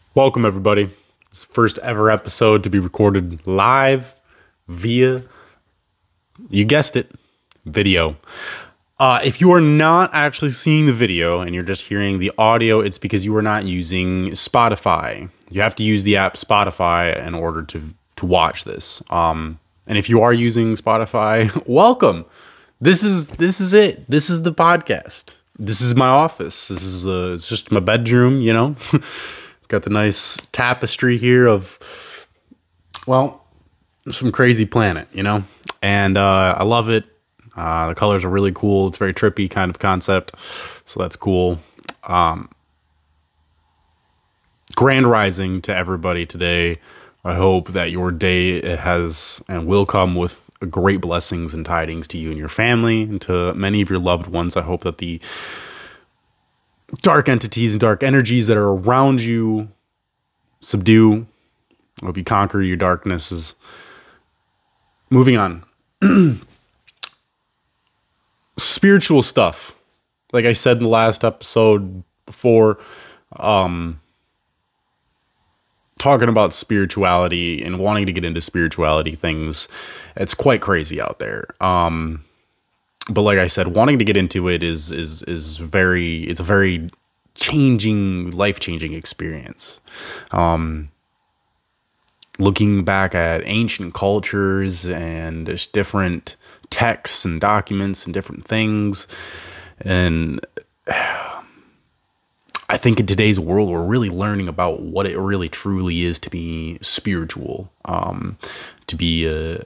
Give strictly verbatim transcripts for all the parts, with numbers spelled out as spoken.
Welcome, everybody. It's the first ever episode to be recorded live via, you guessed it, video. Uh, if you are not actually seeing the video and you're just hearing the audio, it's because you are not using Spotify. You have to use the app Spotify in order to to watch this. Um, and if you are using Spotify, welcome. This is this is it. This is the podcast. This is my office. This is uh, it's just my bedroom. You know, got the nice tapestry here of, well, some crazy planet. You know, and uh, I love it. Uh, the colors are really cool. It's very trippy kind of concept. So that's cool. Um, grand rising to everybody today. I hope that your day has and will come with great blessings and tidings to you and your family and to many of your loved ones. I hope that the dark entities and dark energies that are around you subdue. I hope you conquer your darknesses. Moving on. Spiritual stuff, like I said in the last episode before, um, talking about spirituality and wanting to get into spirituality things, it's quite crazy out there. Um, but like I said, wanting to get into it is is is very, it's a very changing, life changing experience. Um, looking back at ancient cultures and just different texts and documents and different things. And I think in today's world, we're really learning about what it really truly is to be spiritual, um, to be a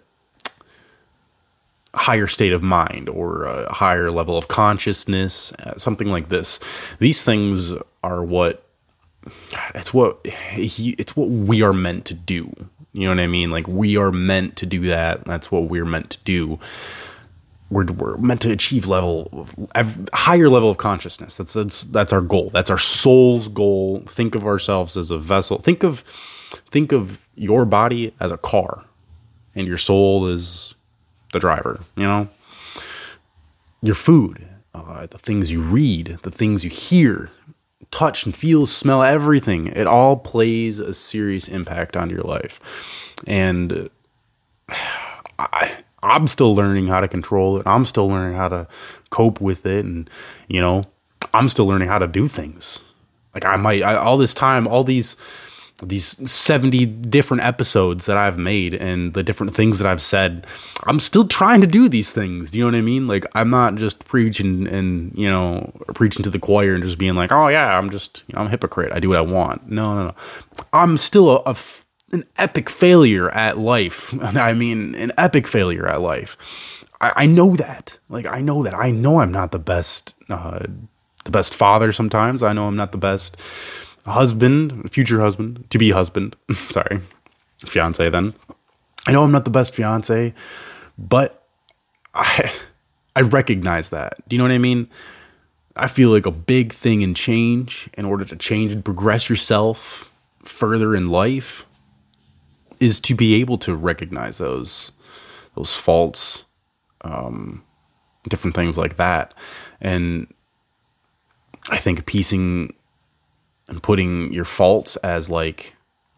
higher state of mind or a higher level of consciousness, uh, something like this. These things are what, it's what, he, it's what we are meant to do. You know what I mean? Like, we are meant to do that. That's what we're meant to do. We're, we're meant to achieve level of, higher level of consciousness. That's, that's, that's our goal. That's our soul's goal. Think of ourselves as a vessel. Think of, think of your body as a car and your soul is the driver, you know, your food, uh, the things you read, the things you hear, touch and feel, smell, everything. It all plays a serious impact on your life. And I, I'm still learning how to control it. I'm still learning how to cope with it. And, you know, I'm still learning how to do things. Like I might, I, all this time, all these, these seventy different episodes that I've made and the different things that I've said, I'm still trying to do these things. Do you know what I mean? Like, I'm not just preaching and, you know, preaching to the choir and just being like, oh yeah, I'm just, you know, I'm a hypocrite. I do what I want. No, no, no. I'm still a, a an epic failure at life. I mean, an epic failure at life. I, I know that. Like, I know that. I know I'm not the best, uh, the best father sometimes. I know I'm not the best husband, future husband, to be husband. Sorry, fiance then. I know I'm not the best fiance, but I I recognize that. Do you know what I mean? I feel like a big thing in change, in order to change and progress yourself further in life, is to be able to recognize those those faults, um, different things like that. And I think piecing and putting your faults as like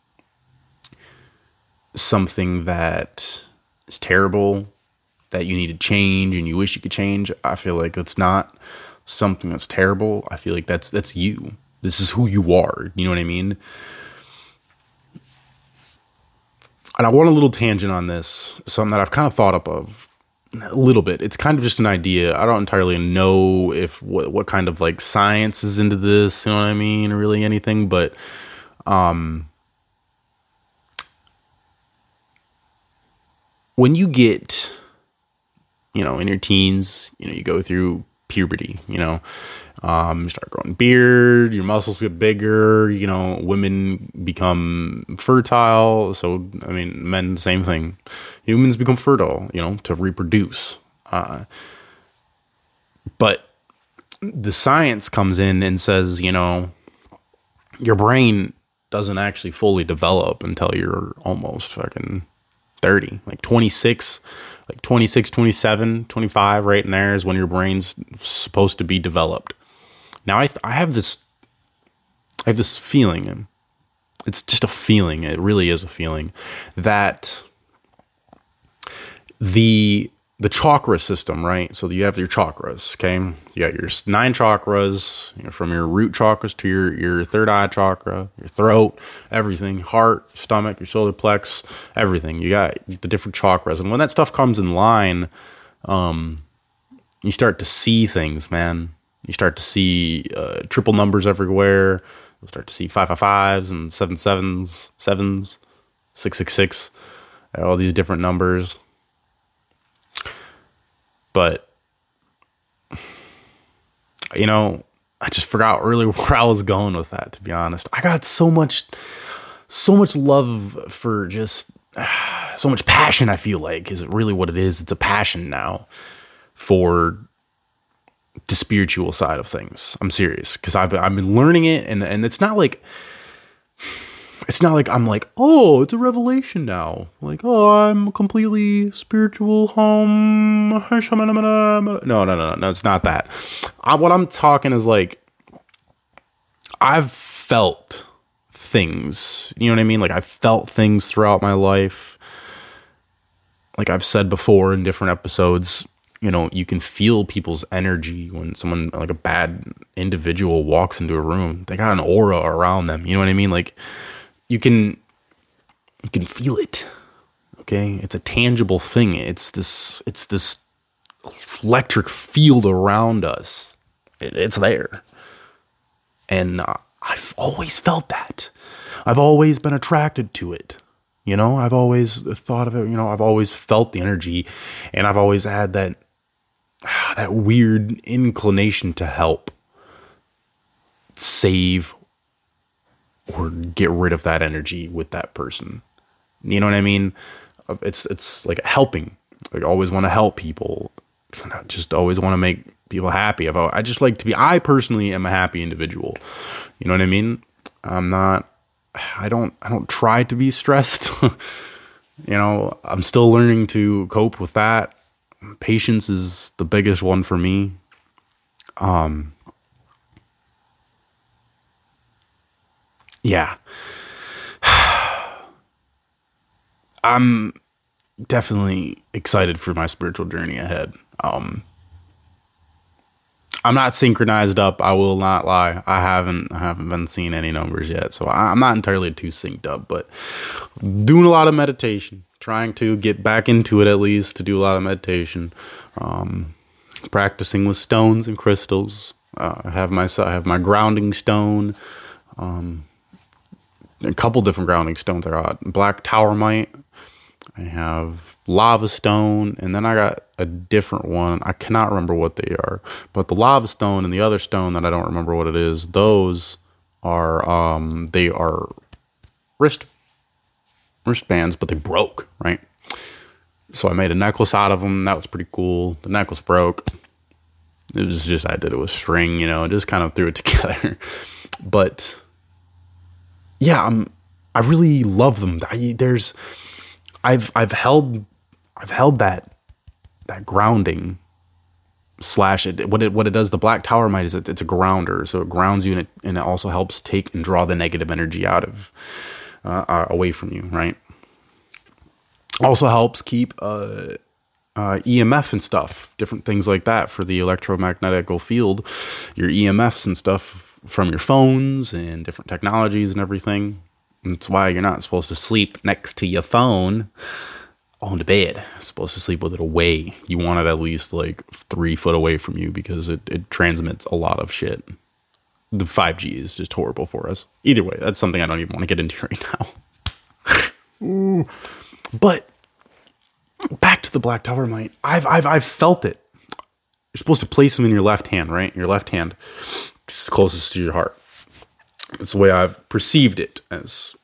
something that is terrible, that you need to change and you wish you could change, I feel like it's not something that's terrible. I feel like that's that's you. This is who you are. You know what I mean? And I want a little tangent on this, something that I've kind of thought up of a little bit. It's kind of just an idea. I don't entirely know if what, what kind of like science is into this, you know what I mean, or really anything, but um, when you get, you know, in your teens, you know, you go through puberty, you know, um, you start growing beard, your muscles get bigger, you know, women become fertile. So, I mean, men, same thing. Humans become fertile, you know, to reproduce. Uh, but the science comes in and says, you know, your brain doesn't actually fully develop until you're almost fucking thirty, like twenty-six, like twenty-six, twenty-seven, twenty-five, right in there is when your brain's supposed to be developed. Now I, th- I have this, I have this feeling, It's just a feeling. It really is a feeling that the the chakra system, right? So you have your chakras, okay? You got your nine chakras, you know, from your root chakras to your, your third eye chakra, your throat, everything, heart, stomach, your solar plex, everything. You got the different chakras. And when that stuff comes in line, um, you start to see things, man. You start to see uh, triple numbers everywhere. You'll start to see five five fives and seven sevens, sevens, six six six, all these different numbers. But, you know, I just forgot really where I was going with that, to be honest. I got so much, so much love for just, uh, so much passion, I feel like, is really what it is. It's a passion now for the spiritual side of things. I'm serious, because I've, I've been learning it, and, and it's not like... It's not like I'm like, oh, it's a revelation now. Like, oh, I'm completely spiritual. Um, no, no, no, no, no. It's not that. I, what I'm talking is like, I've felt things. You know what I mean? Like, I've felt things throughout my life. Like I've said before in different episodes, you know, you can feel people's energy when someone, like a bad individual, walks into a room. They got an aura around them. You know what I mean? Like, You can, you can feel it. Okay, it's a tangible thing. It's this, it's this electric field around us. It, it's there, and uh, I've always felt that. I've always been attracted to it. You know, I've always thought of it. You know, I've always felt the energy, and I've always had that, that weird inclination to help, save, or get rid of that energy with that person. You know what I mean? It's it's like helping. Like, I always want to help people. I just always want to make people happy. I've, I just like to be, I personally am a happy individual. You know what I mean? I'm not, I don't, I don't try to be stressed. You know, I'm still learning to cope with that. Patience is the biggest one for me. Um, Yeah. I'm definitely excited for my spiritual journey ahead. Um, I'm not synchronized up. I will not lie. I haven't, I haven't been seeing any numbers yet. So I'm not entirely too synced up, but doing a lot of meditation, trying to get back into it, at least to do a lot of meditation, um, practicing with stones and crystals. Uh, I have my, I have my grounding stone, um, a couple different grounding stones. I got black towermite, I have lava stone, and then I got a different one. I cannot remember what they are, but the lava stone and the other stone that I don't remember what it is, those are um they are wrist wristbands, but they broke, right? So I made a necklace out of them. That was pretty cool. The necklace broke. It was just, I did it with string, you know, just kind of threw it together. But yeah, I'm, I really love them. I, there's, I've, I've held, I've held that, that grounding slash it. What it, what it does, the black towermite is it, it's a grounder. So it grounds you, and it, and it also helps take and draw the negative energy out of, uh, uh, away from you. Right. Also helps keep, uh, uh, E M F and stuff, different things like that for the electromagnetical field, your E M Fs and stuff from your phones and different technologies and everything. That's why you're not supposed to sleep next to your phone on the bed. You're supposed to sleep with it away. You want it at least like three foot away from you, because it, it transmits a lot of shit. The five G is just horrible for us. Either way, that's something I don't even want to get into right now. Ooh. But back to the black towermite. I've I've I've felt it. You're supposed to place them in your left hand, right? Your left hand, closest to your heart. That's the way I've perceived it as.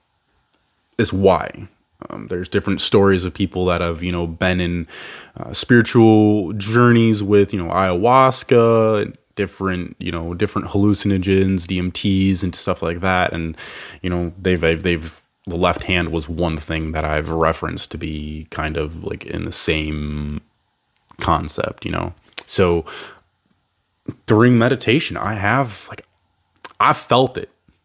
Is why. Um, there's different stories of people that have, you know, been in uh, spiritual journeys with, you know, ayahuasca, different, you know, different hallucinogens, D M Ts, and stuff like that. And, you know, they've, they've, they've, the left hand was one thing that I've referenced to be kind of like in the same concept, you know. So during meditation, I have like, I felt it.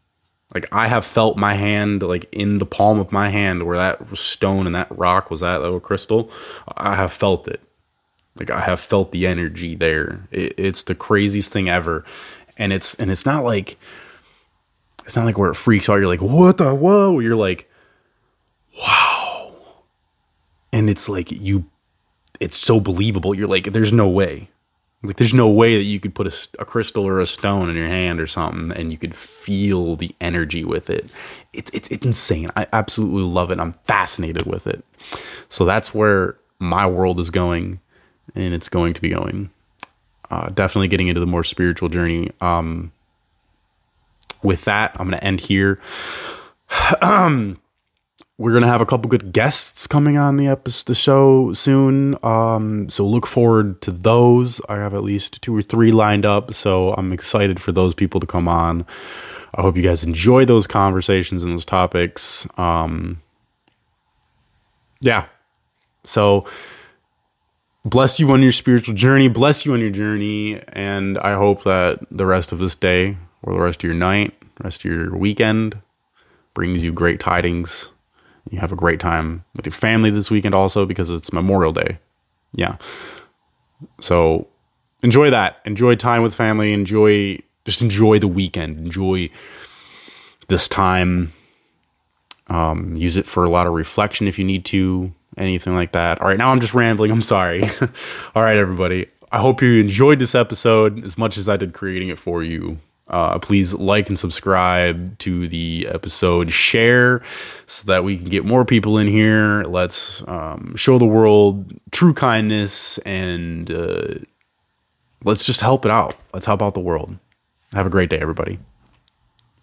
Like I have felt my hand, like in the palm of my hand where that stone and that rock was at, that little crystal. I have felt it. Like I have felt the energy there. It, it's the craziest thing ever. And it's, and it's not like, it's not like where it freaks out. You're like, what the, whoa. You're like, wow. And it's like, you, it's so believable. You're like, there's no way. Like, there's no way that you could put a, a crystal or a stone in your hand or something and you could feel the energy with it. It's, it's, it's insane. I absolutely love it. I'm fascinated with it. So that's where my world is going, and it's going to be going. Uh, definitely getting into the more spiritual journey. Um, with that, I'm going to end here. um, We're going to have a couple good guests coming on the episode, the show soon. Um, so look forward to those. I have at least two or three lined up. So I'm excited for those people to come on. I hope you guys enjoy those conversations and those topics. Um, yeah. So bless you on your spiritual journey. Bless you on your journey. And I hope that the rest of this day or the rest of your night, rest of your weekend brings you great tidings. You have a great time with your family this weekend also, because it's Memorial Day. Yeah. So enjoy that. Enjoy time with family. Enjoy, just enjoy the weekend. Enjoy this time. Um, use it for a lot of reflection if you need to, anything like that. All right. Now I'm just rambling. I'm sorry. All right, everybody. I hope you enjoyed this episode as much as I did creating it for you. Uh, please like and subscribe to the episode, share so that we can get more people in here. Let's um, show the world true kindness, and uh, let's just help it out. Let's help out the world. Have a great day, everybody.